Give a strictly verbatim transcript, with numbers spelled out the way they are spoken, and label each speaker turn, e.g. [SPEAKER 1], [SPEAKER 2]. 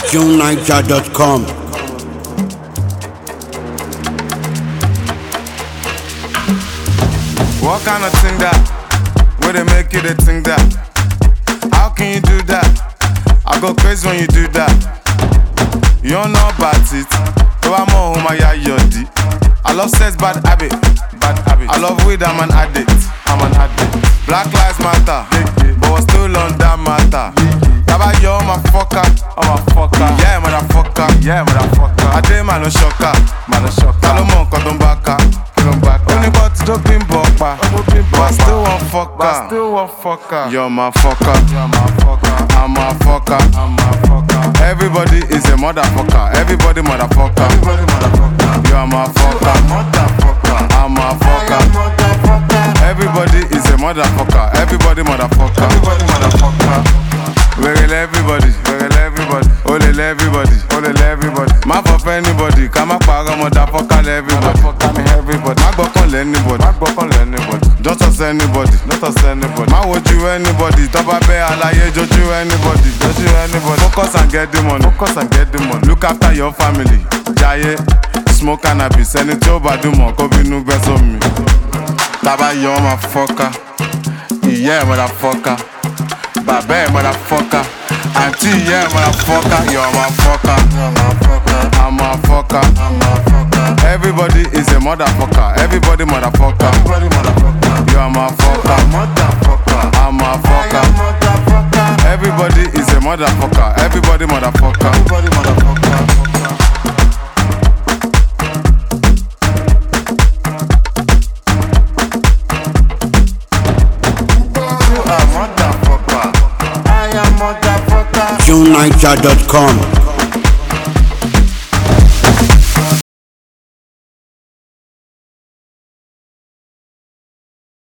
[SPEAKER 1] Tune Niger dot com.
[SPEAKER 2] What kind of thing that? Where they make you the thing that? How can you do that? I go crazy when you do that. You don't know about it. So I'm on my yodi. I love sex, bad habit. Bad habit. I love weed, I'm an addict. I'm an addict. Black lives matter, but we're still on that matter. Taba yo, I'm a fucker. I'm a fucker. Yeah, motherfucker. Yeah, motherfucker. I did man no shocker. Man no shocker. Salomon cotton baka. Only but to do pin bokpa. But still one fucker. But still one fucker. You're my fucker. You're my fucker. I'm a fucker. I'm a fucker. Everybody is a motherfucker. Everybody motherfucker. Everybody motherfucker. You're my fucker. Motherfucker. I'm a fucker. Everybody is a motherfucker. Everybody motherfucker. Everybody motherfucker. Wiggle everybody, wiggle everybody, ole everybody, ole everybody. Ma fuck anybody, come up para motherfucker everybody, everybody. Ma go call anybody, ma go call anybody. Don't trust anybody, don't trust anybody. Ma would you anybody, top up a alaye, don't you anybody, don't you anybody. Focus and get the money, focus and get the money. Look after your family, jaye, smoke cannabis, any job I do more, go be no best of me. Taba yo motherfucker, yeah motherfucker. Babe, motherfucker. Auntie, yeah, motherfucker. You're my fucker. I'm a fucker. Everybody is a motherfucker. Everybody motherfucker. You're my fucker. I'm a fucker. Everybody is a motherfucker. Everybody motherfucker. Everybody motherfucker.
[SPEAKER 1] Tune Niger dot com.